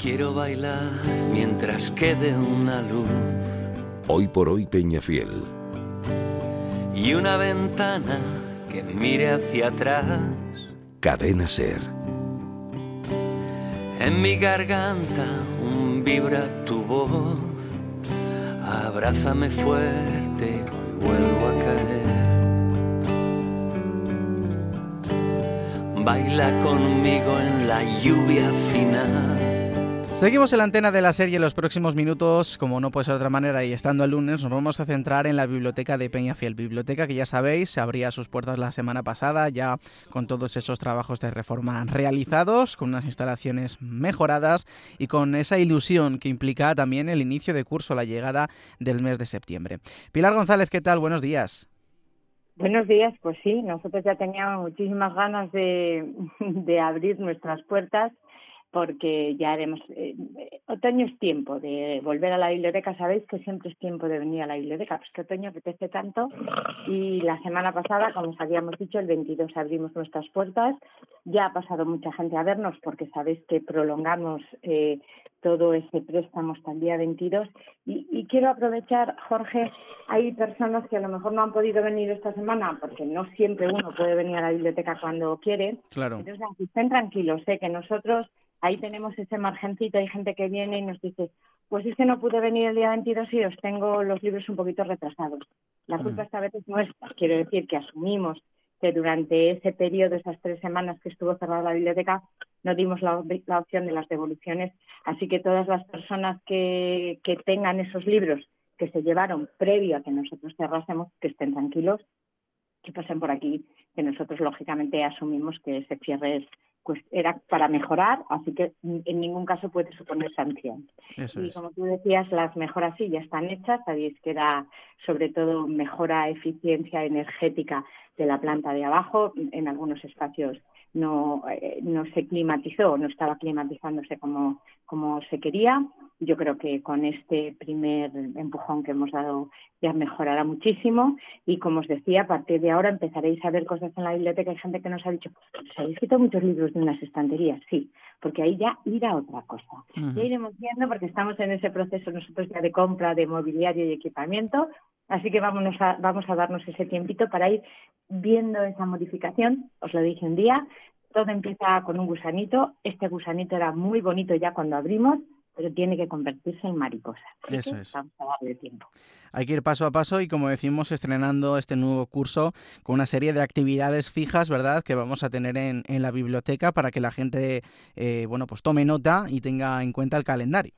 Quiero bailar mientras quede una luz. Hoy por hoy Peñafiel. Y una ventana que mire hacia atrás. Cadena Ser. En mi garganta vibra tu voz. Abrázame fuerte, hoy vuelvo a caer. Baila conmigo en la lluvia final. Seguimos en la antena de la serie en los próximos minutos, como no puede ser de otra manera, y estando el lunes, nos vamos a centrar en la biblioteca de Peñafiel. Biblioteca que ya sabéis, se abría sus puertas la semana pasada, ya con todos esos trabajos de reforma realizados, con unas instalaciones mejoradas y con esa ilusión que implica también el inicio de curso, la llegada del mes de septiembre. Pilar González, ¿qué tal? Buenos días. Buenos días, pues sí, nosotros ya teníamos muchísimas ganas de abrir nuestras puertas, porque ya haremos... otoño es tiempo de volver a la biblioteca. Sabéis que siempre es tiempo de venir a la biblioteca, pues que otoño apetece tanto. Y la semana pasada, como os habíamos dicho, el 22 abrimos nuestras puertas. Ya ha pasado mucha gente a vernos, porque sabéis que prolongamos todo ese préstamo hasta el día 22. Y quiero aprovechar, Jorge, hay personas que a lo mejor no han podido venir esta semana, porque no siempre uno puede venir a la biblioteca cuando quiere. Claro. Entonces, estén tranquilos, que nosotros... Ahí tenemos ese margencito, hay gente que viene y nos dice, pues es que no pude venir el día 22 y os tengo los libros un poquito retrasados. La culpa esta vez es nuestra. Quiero decir que asumimos que durante ese periodo, esas 3 semanas que estuvo cerrada la biblioteca, no dimos la opción de las devoluciones. Así que todas las personas que tengan esos libros que se llevaron previo a que nosotros cerrásemos, que estén tranquilos, que pasen por aquí, que nosotros lógicamente asumimos que ese cierre pues era para mejorar, así que en ningún caso puede suponer sanción. Eso y es. como tú decías, las mejoras sí ya están hechas. Sabéis que era sobre todo mejora eficiencia energética de la planta de abajo. En algunos espacios no se climatizó, no estaba climatizándose como se quería. Yo creo que con este primer empujón que hemos dado ya mejorará muchísimo, y como os decía, a partir de ahora empezaréis a ver cosas en la biblioteca. Hay gente que nos ha dicho, ¿sabéis que tengo muchos libros de unas estanterías? Sí, porque ahí ya irá otra cosa. Ya iremos viendo, porque estamos en ese proceso nosotros ya de compra de mobiliario y equipamiento, así que vamos a darnos ese tiempito para ir viendo esa modificación. Os lo dije un día, todo empieza con un gusanito. Este gusanito era muy bonito ya cuando abrimos, pero tiene que convertirse en mariposa. Así Eso que es. vamos a darle tiempo. Hay que ir paso a paso y, como decimos, estrenando este nuevo curso con una serie de actividades fijas, ¿verdad?, que vamos a tener en la biblioteca para que la gente pues tome nota y tenga en cuenta el calendario.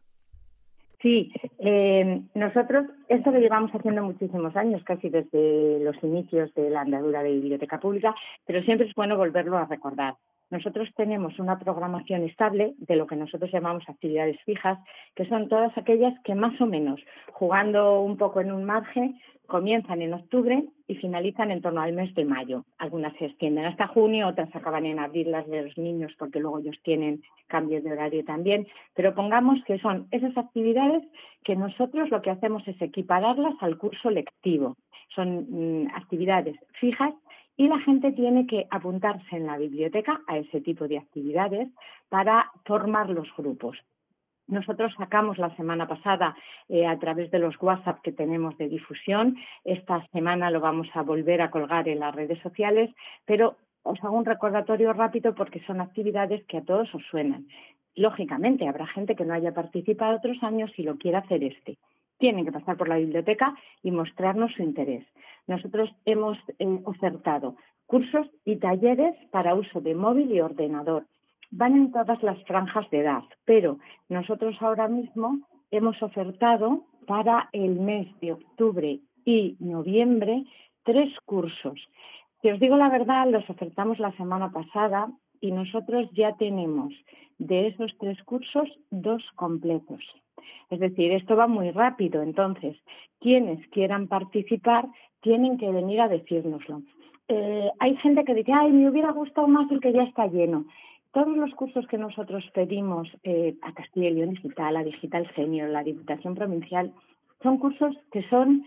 Sí, nosotros esto lo llevamos haciendo muchísimos años, casi desde los inicios de la andadura de biblioteca pública, pero siempre es bueno volverlo a recordar. Nosotros tenemos una programación estable de lo que nosotros llamamos actividades fijas, que son todas aquellas que más o menos, jugando un poco en un margen, comienzan en octubre y finalizan en torno al mes de mayo. Algunas se extienden hasta junio, otras acaban en abril, las de los niños, porque luego ellos tienen cambios de horario también. Pero pongamos que son esas actividades que nosotros lo que hacemos es equipararlas al curso lectivo. Son actividades fijas, y la gente tiene que apuntarse en la biblioteca a ese tipo de actividades para formar los grupos. Nosotros sacamos la semana pasada a través de los WhatsApp que tenemos de difusión. Esta semana lo vamos a volver a colgar en las redes sociales, pero os hago un recordatorio rápido porque son actividades que a todos os suenan. Lógicamente, habrá gente que no haya participado otros años y lo quiera hacer este. Tienen que pasar por la biblioteca y mostrarnos su interés. Nosotros hemos ofertado cursos y talleres para uso de móvil y ordenador. Van en todas las franjas de edad, pero nosotros ahora mismo hemos ofertado para el mes de octubre y noviembre 3 cursos. Si os digo la verdad, los ofertamos la semana pasada y nosotros ya tenemos de esos 3 cursos 2 completos. Es decir, esto va muy rápido, entonces quienes quieran participar tienen que venir a decírnoslo. Hay gente que dice, me hubiera gustado más el que ya está lleno. Todos los cursos que nosotros pedimos a Castilla y León Digital, a Digital Senior, la Diputación Provincial, son cursos que son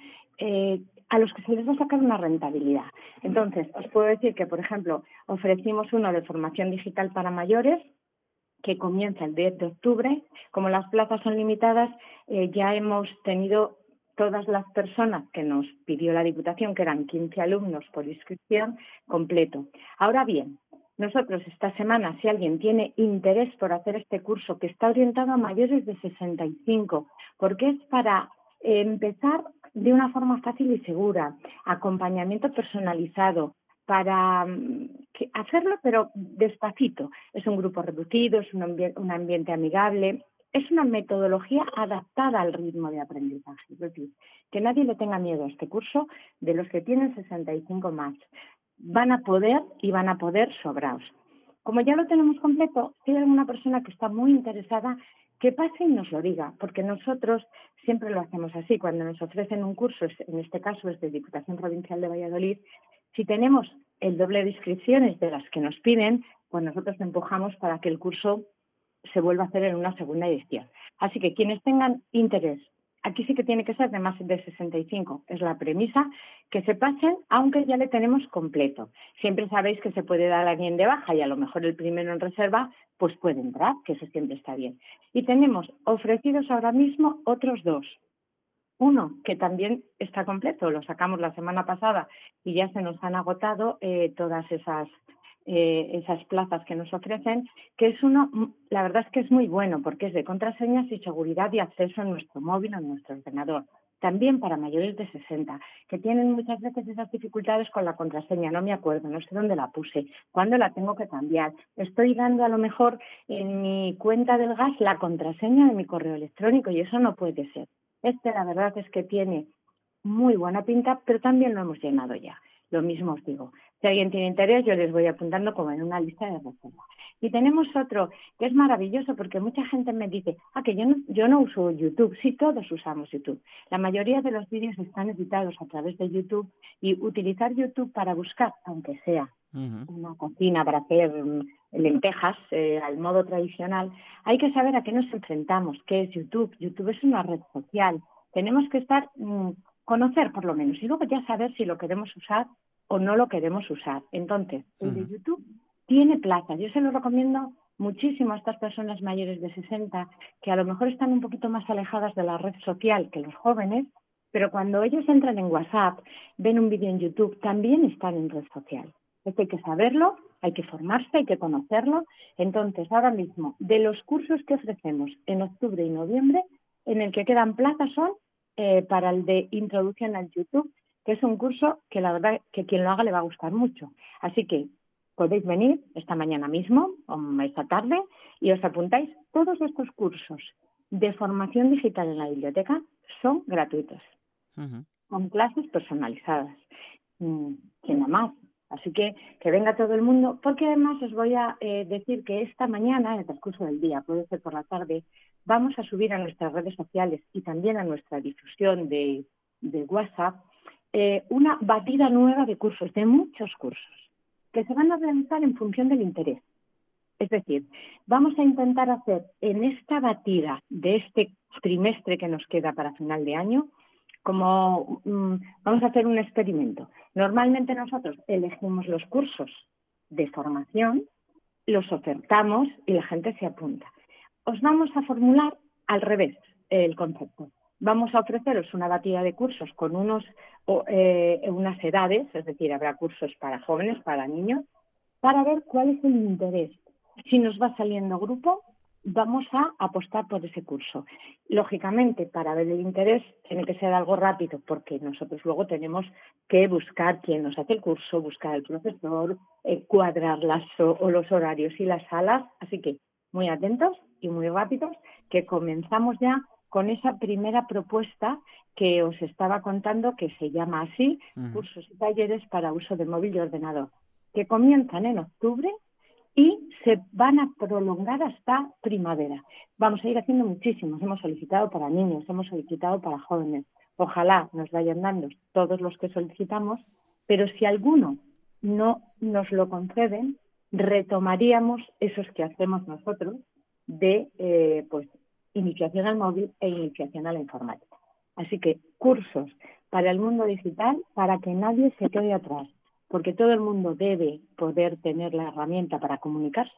a los que se les va a sacar una rentabilidad. Entonces, os puedo decir que, por ejemplo, ofrecimos uno de formación digital para mayores, que comienza el 10 de octubre. Como las plazas son limitadas, ya hemos tenido todas las personas que nos pidió la Diputación, que eran 15 alumnos por inscripción, completo. Ahora bien, nosotros esta semana, si alguien tiene interés por hacer este curso, que está orientado a mayores de 65, porque es para empezar de una forma fácil y segura, acompañamiento personalizado, para hacerlo pero despacito. Es un grupo reducido, es un ambiente amigable, es una metodología adaptada al ritmo de aprendizaje. Es decir, que nadie le tenga miedo a este curso de los que tienen 65 más. Van a poder sobraos. Como ya lo tenemos completo, si hay alguna persona que está muy interesada, que pase y nos lo diga, porque nosotros siempre lo hacemos así. Cuando nos ofrecen un curso, en este caso es de Diputación Provincial de Valladolid, si tenemos el doble de inscripciones de las que nos piden, pues nosotros empujamos para que el curso se vuelva a hacer en una segunda edición. Así que quienes tengan interés, aquí sí que tiene que ser de más de 65, es la premisa, que se pasen, aunque ya le tenemos completo. Siempre sabéis que se puede dar a alguien de baja y a lo mejor el primero en reserva pues puede entrar, que eso siempre está bien. Y tenemos ofrecidos ahora mismo otros 2. Uno, que también está completo, lo sacamos la semana pasada y ya se nos han agotado todas esas plazas que nos ofrecen, que es uno, la verdad es que es muy bueno, porque es de contraseñas y seguridad y acceso a nuestro móvil o a nuestro ordenador. También para mayores de 60, que tienen muchas veces esas dificultades con la contraseña. No me acuerdo, no sé dónde la puse, cuándo la tengo que cambiar. Estoy dando a lo mejor en mi cuenta del gas la contraseña de mi correo electrónico y eso no puede ser. La verdad es que tiene muy buena pinta, pero también lo hemos llenado ya. Lo mismo os digo. Si alguien tiene interés, yo les voy apuntando como en una lista de reserva. Y tenemos otro que es maravilloso porque mucha gente me dice, que yo no uso YouTube. Sí, todos usamos YouTube. La mayoría de los vídeos están editados a través de YouTube y utilizar YouTube para buscar, aunque sea una cocina para hacer lentejas al modo tradicional, hay que saber a qué nos enfrentamos, qué es YouTube. YouTube es una red social. Tenemos que conocer por lo menos y luego ya saber si lo queremos usar o no lo queremos usar. Entonces, el de YouTube tiene plaza. Yo se lo recomiendo muchísimo a estas personas mayores de 60 que a lo mejor están un poquito más alejadas de la red social que los jóvenes, pero cuando ellos entran en WhatsApp, ven un vídeo en YouTube, también están en red social. Esto hay que saberlo, hay que formarse, hay que conocerlo. Entonces, ahora mismo, de los cursos que ofrecemos en octubre y noviembre, en el que quedan plazas son para el de introducción al YouTube, que es un curso que la verdad que quien lo haga le va a gustar mucho. Así que podéis venir esta mañana mismo o esta tarde y os apuntáis. Todos estos cursos de formación digital en la biblioteca son gratuitos, con clases personalizadas, sin nada más. Así que venga todo el mundo, porque además os voy a decir que esta mañana, en el transcurso del día, puede ser por la tarde, vamos a subir a nuestras redes sociales y también a nuestra difusión de WhatsApp una batida nueva de cursos, de muchos cursos, que se van a realizar en función del interés. Es decir, vamos a intentar hacer en esta batida de este trimestre que nos queda para final de año, como vamos a hacer un experimento. Normalmente nosotros elegimos los cursos de formación, los ofertamos y la gente se apunta. Os vamos a formular al revés el concepto. Vamos a ofreceros una batida de cursos con unas edades, es decir, habrá cursos para jóvenes, para niños, para ver cuál es el interés. Si nos va saliendo grupo, vamos a apostar por ese curso. Lógicamente, para ver el interés tiene que ser algo rápido, porque nosotros luego tenemos que buscar quién nos hace el curso, buscar al profesor, cuadrar los horarios y las salas. Así que muy atentos y muy rápidos, que comenzamos ya con esa primera propuesta que os estaba contando, que se llama así, cursos y talleres para uso de móvil y ordenador, que comienzan en octubre y se van a prolongar hasta primavera. Vamos a ir haciendo muchísimos. Hemos solicitado para niños, hemos solicitado para jóvenes. Ojalá nos vayan dando todos los que solicitamos, pero si alguno no nos lo conceden, retomaríamos esos que hacemos nosotros de iniciación al móvil e iniciación a la informática. Así que cursos para el mundo digital, para que nadie se quede atrás, porque todo el mundo debe poder tener la herramienta para comunicarse,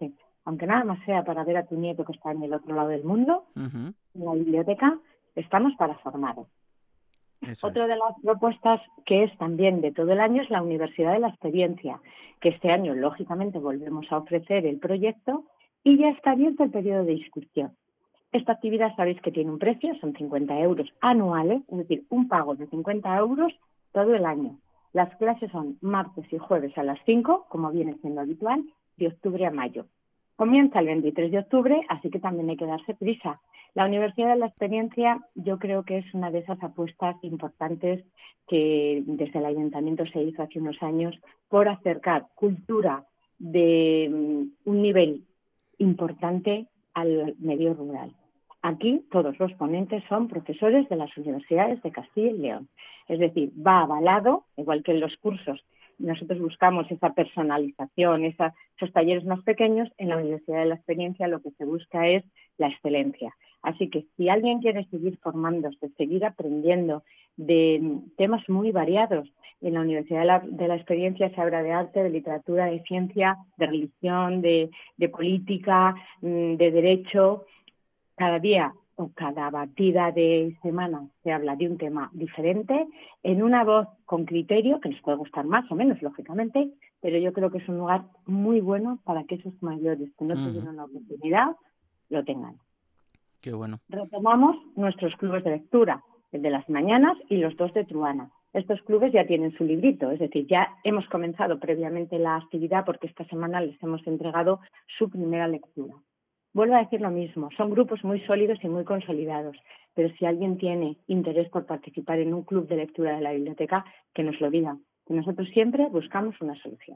aunque nada más sea para ver a tu nieto que está en el otro lado del mundo, Ujú. en la biblioteca estamos para formaros. Eso Otra es. de las propuestas que es también de todo el año es la Universidad de la Experiencia, que este año, lógicamente, volvemos a ofrecer el proyecto y ya está abierto el periodo de inscripción. Esta actividad sabéis que tiene un precio, son 50 euros anuales, es decir, un pago de 50 euros todo el año. Las clases son martes y jueves a las 5, como viene siendo habitual, de octubre a mayo. Comienza el 23 de octubre, así que también hay que darse prisa. La Universidad de la Experiencia yo creo que es una de esas apuestas importantes que desde el Ayuntamiento se hizo hace unos años por acercar cultura de un nivel importante al medio rural. Aquí todos los ponentes son profesores de las universidades de Castilla y León. Es decir, va avalado, igual que en los cursos. Nosotros buscamos esa personalización, esos talleres más pequeños. En la Universidad de la Experiencia lo que se busca es la excelencia. Así que si alguien quiere seguir formándose, seguir aprendiendo de temas muy variados, en la Universidad de la Experiencia se habla de arte, de literatura, de ciencia, de religión, de política, de derecho. Cada día o cada batida de semana se habla de un tema diferente, en una voz con criterio, que nos puede gustar más o menos, lógicamente, pero yo creo que es un lugar muy bueno para que esos mayores que no tuvieron la oportunidad lo tengan. Qué bueno. Retomamos nuestros clubes de lectura, el de las mañanas y los 2 de Truana. Estos clubes ya tienen su librito, es decir, ya hemos comenzado previamente la actividad porque esta semana les hemos entregado su primera lectura. Vuelvo a decir lo mismo, son grupos muy sólidos y muy consolidados, pero si alguien tiene interés por participar en un club de lectura de la biblioteca, que nos lo diga, que nosotros siempre buscamos una solución.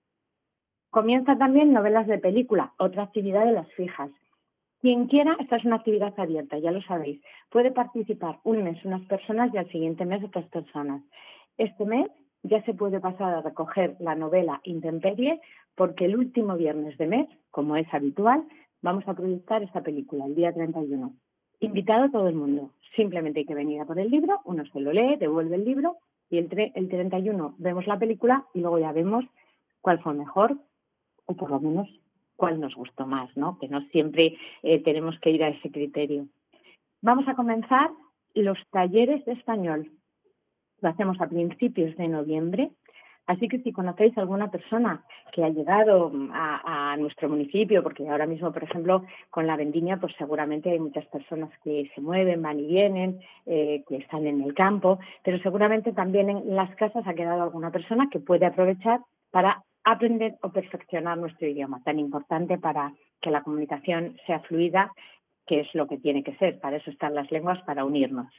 Comienza también novelas de película, otra actividad de las fijas. Quien quiera, esta es una actividad abierta, ya lo sabéis, puede participar un mes unas personas y al siguiente mes otras personas. Este mes ya se puede pasar a recoger la novela Intemperie porque el último viernes de mes, como es habitual, vamos a proyectar esta película, el día 31. Invitado todo el mundo. Simplemente hay que venir a por el libro, uno se lo lee, devuelve el libro y el 31 vemos la película y luego ya vemos cuál fue mejor o por lo menos cuál nos gustó más, ¿no? Que no siempre tenemos que ir a ese criterio. Vamos a comenzar los talleres de español. Lo hacemos a principios de noviembre. Así que si conocéis a alguna persona que ha llegado a nuestro municipio, porque ahora mismo, por ejemplo, con la vendimia, pues seguramente hay muchas personas que se mueven, van y vienen, que están en el campo, pero seguramente también en las casas ha quedado alguna persona que puede aprovechar para aprender o perfeccionar nuestro idioma, tan importante para que la comunicación sea fluida, que es lo que tiene que ser. Para eso están las lenguas, para unirnos.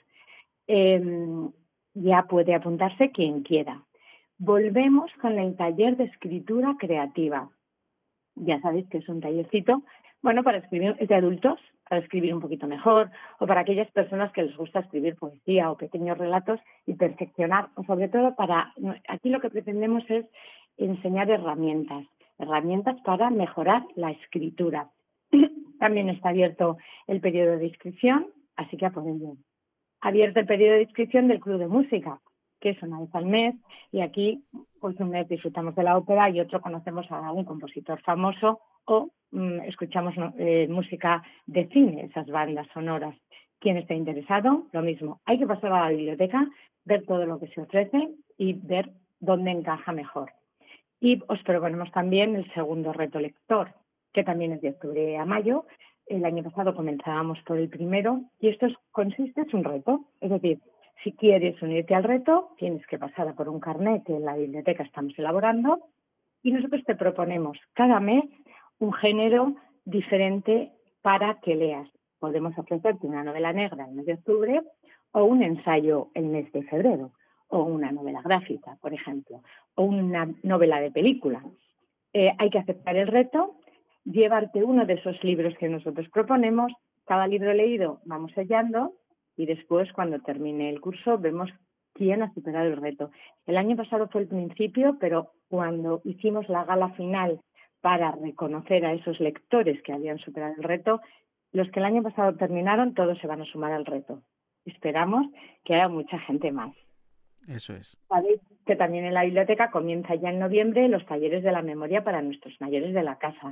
Ya puede apuntarse quien quiera. Volvemos con el taller de escritura creativa. Ya sabéis que es un tallercito, bueno, para escribir, es de adultos, para escribir un poquito mejor, o para aquellas personas que les gusta escribir poesía o pequeños relatos y perfeccionar, o sobre todo aquí lo que pretendemos es enseñar herramientas para mejorar la escritura. También está abierto el periodo de inscripción, así que a por ello. Abierto el periodo de inscripción del Club de Música, que es una vez al mes, y aquí pues un mes disfrutamos de la ópera y otro conocemos a un compositor famoso o escuchamos música de cine, esas bandas sonoras. Quien esté interesado, lo mismo. Hay que pasar a la biblioteca, ver todo lo que se ofrece y ver dónde encaja mejor. Y os proponemos también el segundo reto lector, que también es de octubre a mayo. El año pasado comenzábamos por el primero y esto es un reto, es decir, si quieres unirte al reto, tienes que pasar a por un carnet que en la biblioteca estamos elaborando y nosotros te proponemos cada mes un género diferente para que leas. Podemos ofrecerte una novela negra el mes de octubre o un ensayo el mes de febrero o una novela gráfica, por ejemplo, o una novela de película. Hay que aceptar el reto, llevarte uno de esos libros que nosotros proponemos. Cada libro leído vamos sellando y después, cuando termine el curso, vemos quién ha superado el reto. El año pasado fue el principio, pero cuando hicimos la gala final para reconocer a esos lectores que habían superado el reto, los que el año pasado terminaron, todos se van a sumar al reto. Esperamos que haya mucha gente más. Eso es. Sabéis que también en la biblioteca comienza ya en noviembre los talleres de la memoria para nuestros mayores de la casa.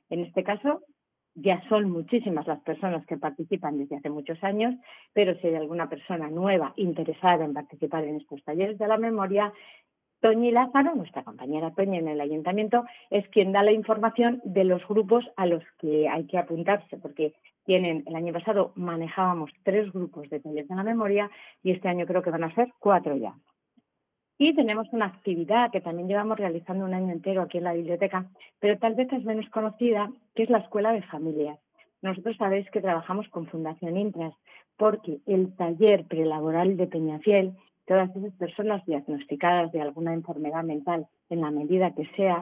En este caso, ya son muchísimas las personas que participan desde hace muchos años, pero si hay alguna persona nueva interesada en participar en estos talleres de la memoria, Toñi Lázaro, nuestra compañera Toñi en el ayuntamiento, es quien da la información de los grupos a los que hay que apuntarse, porque el año pasado manejábamos 3 grupos de talleres de la memoria y este año creo que van a ser 4 ya. Y tenemos una actividad que también llevamos realizando un año entero aquí en la biblioteca, pero tal vez es menos conocida, que es la Escuela de Familias. Nosotros sabéis que trabajamos con Fundación Intras, porque el taller prelaboral de Peñafiel, todas esas personas diagnosticadas de alguna enfermedad mental, en la medida que sea,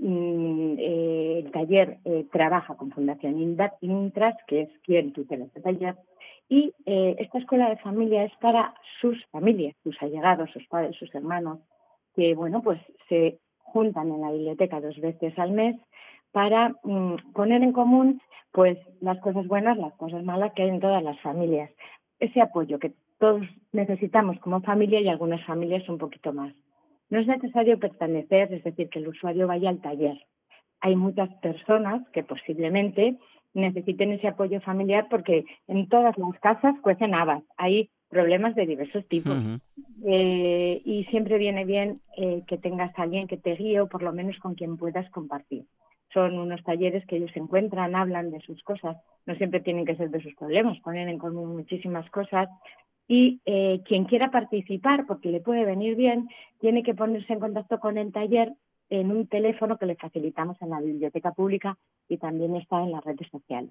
el taller trabaja con Fundación Intras, que es quien tutela este taller, y esta escuela de familia es para sus familias, sus allegados, sus padres, sus hermanos, que bueno, pues se juntan en la biblioteca 2 veces al mes para poner en común pues las cosas buenas, las cosas malas que hay en todas las familias. Ese apoyo que todos necesitamos como familia y algunas familias un poquito más. No es necesario pertenecer, es decir, que el usuario vaya al taller. Hay muchas personas que posiblemente necesiten ese apoyo familiar porque en todas las casas cuecen habas, hay problemas de diversos tipos. Y siempre viene bien que tengas a alguien que te guíe o por lo menos con quien puedas compartir. Son unos talleres que ellos se encuentran, hablan de sus cosas, no siempre tienen que ser de sus problemas, ponen en común muchísimas cosas y quien quiera participar, porque le puede venir bien, tiene que ponerse en contacto con el taller en un teléfono que le facilitamos en la biblioteca pública y también está en las redes sociales.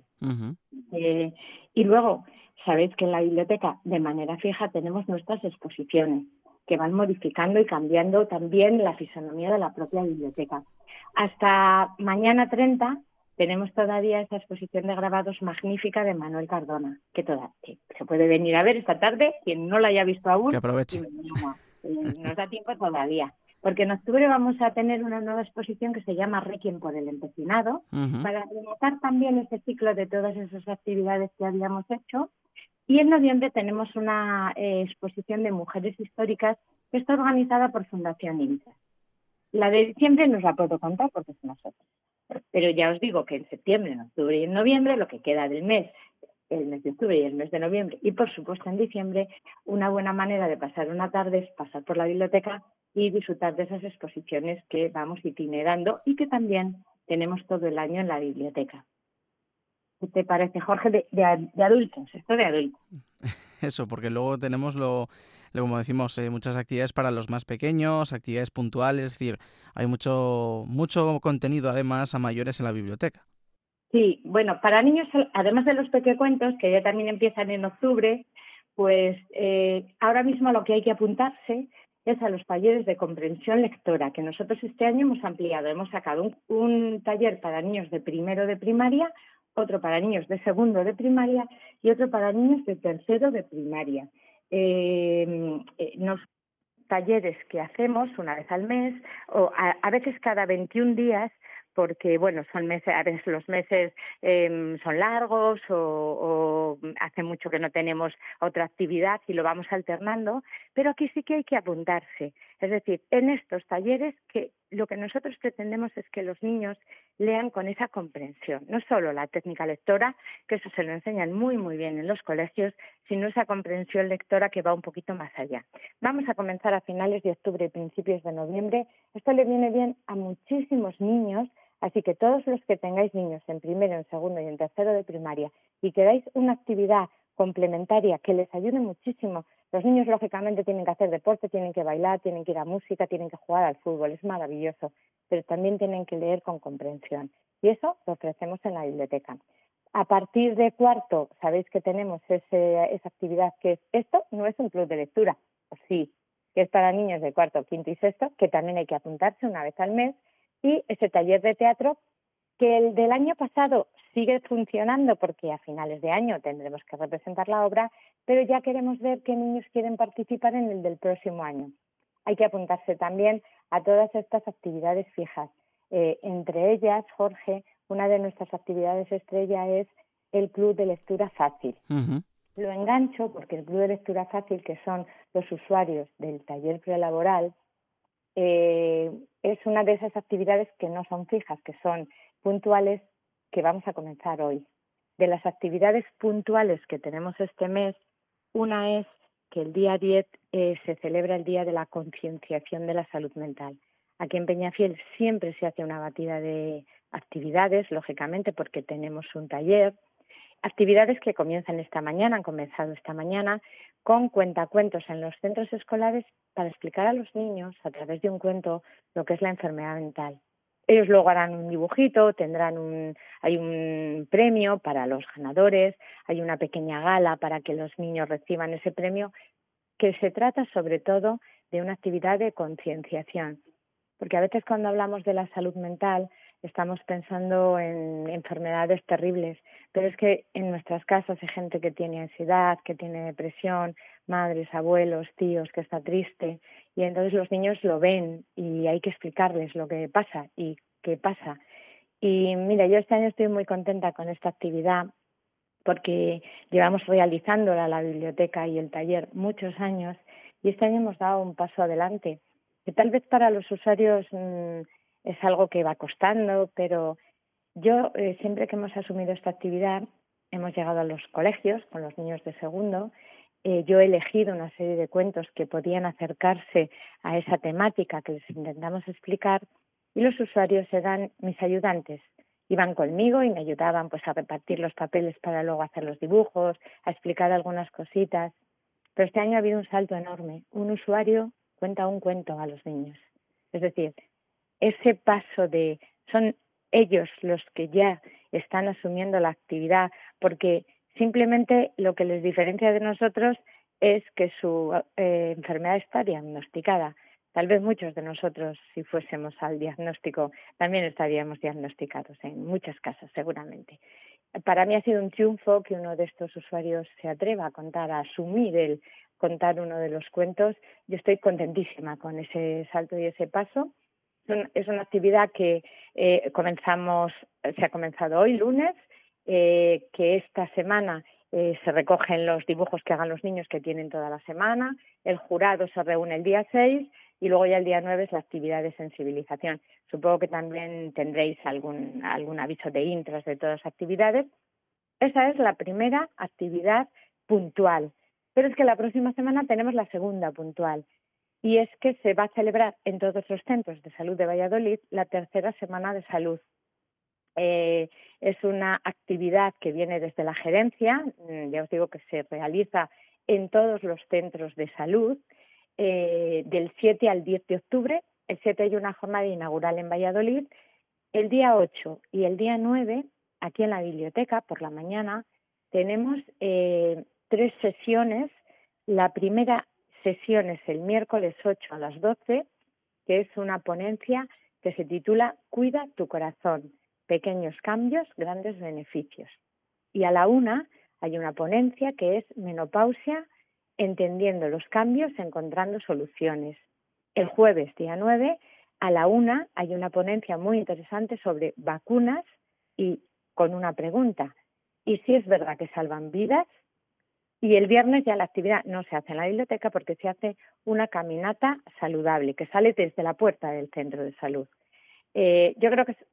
Y luego, sabéis que en la biblioteca de manera fija tenemos nuestras exposiciones que van modificando y cambiando también la fisonomía de la propia biblioteca. Hasta mañana 30 tenemos todavía esa exposición de grabados magnífica de Manuel Cardona, que se puede venir a ver esta tarde, quien no la haya visto aún, que aproveche. Nos da tiempo todavía. Porque en octubre vamos a tener una nueva exposición que se llama Requiem por el Empecinado, para rematar también ese ciclo de todas esas actividades que habíamos hecho. Y en noviembre tenemos una exposición de mujeres históricas que está organizada por Fundación Intras. La de diciembre no os la puedo contar porque es nosotros. Pero ya os digo que en septiembre, en octubre y en noviembre, lo que queda del mes, el mes de octubre y el mes de noviembre, y por supuesto en diciembre, una buena manera de pasar una tarde es pasar por la biblioteca y disfrutar de esas exposiciones que vamos itinerando y que también tenemos todo el año en la biblioteca. ¿Qué te parece, Jorge, de adultos? Esto de adultos. Eso, porque luego tenemos como decimos, muchas actividades para los más pequeños, actividades puntuales, es decir, hay mucho contenido además a mayores en la biblioteca. Sí, bueno, para niños, además de los pequecuentos, que ya también empiezan en octubre, pues ahora mismo lo que hay que apuntarse es a los talleres de comprensión lectora, que nosotros este año hemos ampliado. Hemos sacado un taller para niños de primero de primaria, otro para niños de segundo de primaria y otro para niños de tercero de primaria. Los talleres que hacemos una vez al mes, o a veces cada 21 días, porque bueno, son meses, a veces los meses son largos o hace mucho que no tenemos otra actividad y lo vamos alternando, pero aquí sí que hay que apuntarse. Es decir, en estos talleres que lo que nosotros pretendemos es que los niños lean con esa comprensión, no solo la técnica lectora, que eso se lo enseñan muy muy bien en los colegios, sino esa comprensión lectora que va un poquito más allá. Vamos a comenzar a finales de octubre y principios de noviembre. Esto le viene bien a muchísimos niños. Así que todos los que tengáis niños en primero, en segundo y en tercero de primaria y queráis una actividad complementaria que les ayude muchísimo, los niños lógicamente tienen que hacer deporte, tienen que bailar, tienen que ir a música, tienen que jugar al fútbol, es maravilloso, pero también tienen que leer con comprensión y eso lo ofrecemos en la biblioteca. A partir de cuarto, sabéis que tenemos esa actividad que es, esto no es un club de lectura, sí, que es para niños de cuarto, quinto y sexto, que también hay que apuntarse una vez al mes, y ese taller de teatro que el del año pasado sigue funcionando porque a finales de año tendremos que representar la obra, pero ya queremos ver qué niños quieren participar en el del próximo año. Hay que apuntarse también a todas estas actividades fijas. Entre ellas, Jorge, una de nuestras actividades estrella es el Club de Lectura Fácil. Lo engancho porque el Club de Lectura Fácil, que son los usuarios del taller prelaboral, es una de esas actividades que no son fijas, que son puntuales que vamos a comenzar hoy. De las actividades puntuales que tenemos este mes, una es que el día 10 se celebra el Día de la Concienciación de la Salud Mental. Aquí en Peñafiel siempre se hace una batida de actividades, lógicamente, porque tenemos un taller. Actividades que comienzan esta mañana, han comenzado esta mañana, con cuentacuentos en los centros escolares para explicar a los niños, a través de un cuento, lo que es la enfermedad mental. Ellos luego harán un dibujito, hay un premio para los ganadores, hay una pequeña gala para que los niños reciban ese premio, que se trata sobre todo de una actividad de concienciación. Porque a veces cuando hablamos de la salud mental estamos pensando en enfermedades terribles, pero es que en nuestras casas hay gente que tiene ansiedad, que tiene depresión, madres, abuelos, tíos, que está triste, y entonces los niños lo ven y hay que explicarles lo que pasa y qué pasa. Y mira, yo este año estoy muy contenta con esta actividad porque llevamos realizándola la biblioteca y el taller muchos años y este año hemos dado un paso adelante, que tal vez para los usuarios es algo que va costando, pero yo siempre que hemos asumido esta actividad hemos llegado a los colegios con los niños de segundo. Yo he elegido una serie de cuentos que podían acercarse a esa temática que les intentamos explicar y los usuarios eran mis ayudantes. Iban conmigo y me ayudaban pues a repartir los papeles para luego hacer los dibujos, a explicar algunas cositas. Pero este año ha habido un salto enorme. Un usuario cuenta un cuento a los niños. Es decir, ese paso son ellos los que ya están asumiendo la actividad, porque simplemente lo que les diferencia de nosotros es que su enfermedad está diagnosticada. Tal vez muchos de nosotros, si fuésemos al diagnóstico, también estaríamos diagnosticados en muchas casas, seguramente. Para mí ha sido un triunfo que uno de estos usuarios se atreva a contar, a asumir el contar uno de los cuentos. Yo estoy contentísima con ese salto y ese paso. Es una actividad que se ha comenzado hoy, lunes, que esta semana se recogen los dibujos que hagan los niños que tienen toda la semana, el jurado se reúne el día 6 y luego ya el día 9 es la actividad de sensibilización. Supongo que también tendréis algún aviso de intros de todas las actividades. Esa es la primera actividad puntual, pero es que la próxima semana tenemos la segunda puntual. Y es que se va a celebrar en todos los centros de salud de Valladolid la tercera semana de salud. Es una actividad que viene desde la gerencia, ya os digo que se realiza en todos los centros de salud, del 7 al 10 de octubre. El 7 hay una jornada inaugural en Valladolid. El día 8 y el día 9, aquí en la biblioteca, por la mañana, tenemos 3 sesiones. La primera sesión es el miércoles 8 a las 12, que es una ponencia que se titula Cuida tu corazón, pequeños cambios, grandes beneficios. Y a la 1 hay una ponencia que es Menopausia, entendiendo los cambios, encontrando soluciones. El jueves, día 9, a la 1 hay una ponencia muy interesante sobre vacunas y con una pregunta. ¿Y si es verdad que salvan vidas? Y el viernes ya la actividad no se hace en la biblioteca porque se hace una caminata saludable que sale desde la puerta del centro de salud. Yo creo que es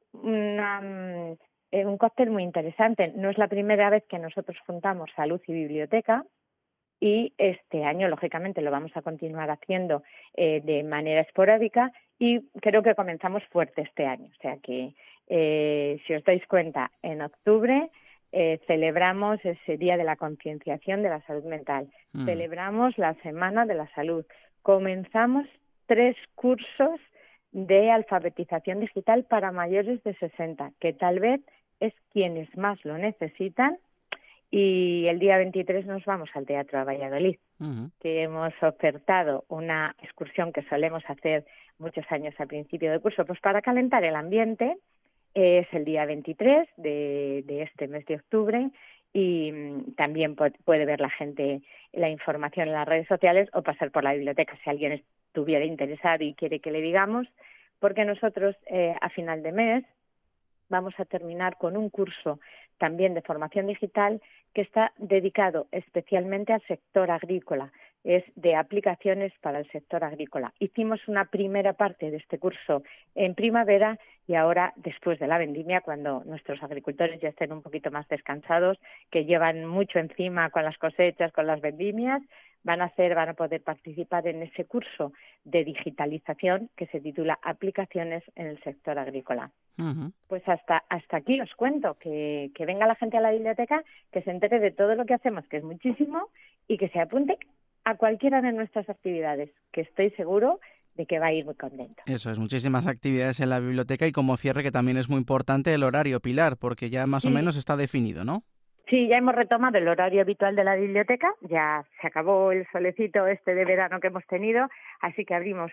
un cóctel muy interesante. No es la primera vez que nosotros juntamos salud y biblioteca y este año, lógicamente, lo vamos a continuar haciendo de manera esporádica y creo que comenzamos fuerte este año. O sea que, si os dais cuenta, en octubre celebramos ese Día de la Concienciación de la Salud Mental. Celebramos la Semana de la Salud. Comenzamos 3 cursos de alfabetización digital para mayores de 60, que tal vez es quienes más lo necesitan. Y el día 23 nos vamos al Teatro a Valladolid, que hemos ofertado una excursión que solemos hacer muchos años al principio del curso, pues para calentar el ambiente. Es el día 23 de este mes de octubre y también puede ver la gente la información en las redes sociales o pasar por la biblioteca si alguien estuviera interesado y quiere que le digamos, porque nosotros a final de mes vamos a terminar con un curso también de formación digital que está dedicado especialmente al sector agrícola, es de aplicaciones para el sector agrícola. Hicimos una primera parte de este curso en primavera y ahora, después de la vendimia, cuando nuestros agricultores ya estén un poquito más descansados, que llevan mucho encima con las cosechas, con las vendimias, van a poder participar en ese curso de digitalización que se titula Aplicaciones en el sector agrícola. Ujú. Pues hasta aquí os cuento, que venga la gente a la biblioteca, que se entere de todo lo que hacemos, que es muchísimo, y que se apunte a cualquiera de nuestras actividades, que estoy seguro de que va a ir muy contento. Eso es, muchísimas actividades en la biblioteca y como cierre que también es muy importante el horario, Pilar, porque ya más o Sí. menos está definido, ¿no? Sí, ya hemos retomado el horario habitual de la biblioteca, ya se acabó el solecito este de verano que hemos tenido, así que abrimos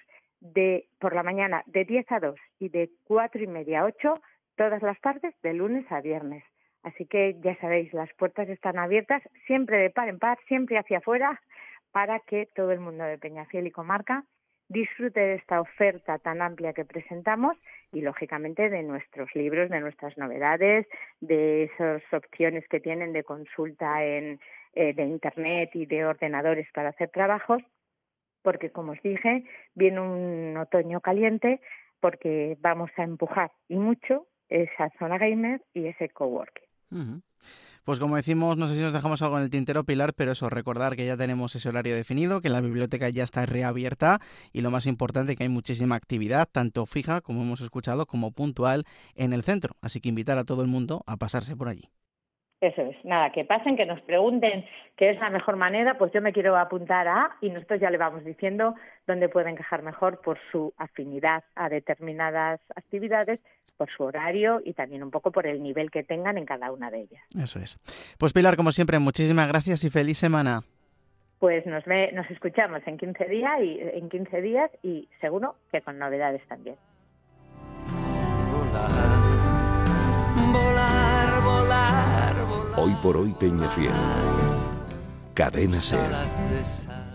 por la mañana de 10 a 2 y de 4:30 a 8 todas las tardes de lunes a viernes. Así que ya sabéis, las puertas están abiertas siempre de par en par, siempre hacia afuera, para que todo el mundo de Peñafiel y comarca disfrute de esta oferta tan amplia que presentamos y, lógicamente, de nuestros libros, de nuestras novedades, de esas opciones que tienen de consulta de Internet y de ordenadores para hacer trabajos, porque, como os dije, viene un otoño caliente porque vamos a empujar y mucho esa zona gamer y ese coworking. Ujú. Pues como decimos, no sé si nos dejamos algo en el tintero, Pilar, pero eso, recordar que ya tenemos ese horario definido, que la biblioteca ya está reabierta y lo más importante, que hay muchísima actividad, tanto fija, como hemos escuchado, como puntual en el centro. Así que invitar a todo el mundo a pasarse por allí. Eso es, nada, que pasen, que nos pregunten qué es la mejor manera, pues yo me quiero apuntar a y nosotros ya le vamos diciendo dónde pueden encajar mejor por su afinidad a determinadas actividades, por su horario y también un poco por el nivel que tengan en cada una de ellas. Eso es. Pues Pilar, como siempre, muchísimas gracias y feliz semana. Pues nos escuchamos en 15 días y seguro que con novedades también. Volar, volar, volar. Hoy por hoy Peñafiel. Cadena Ser. Alas de sal.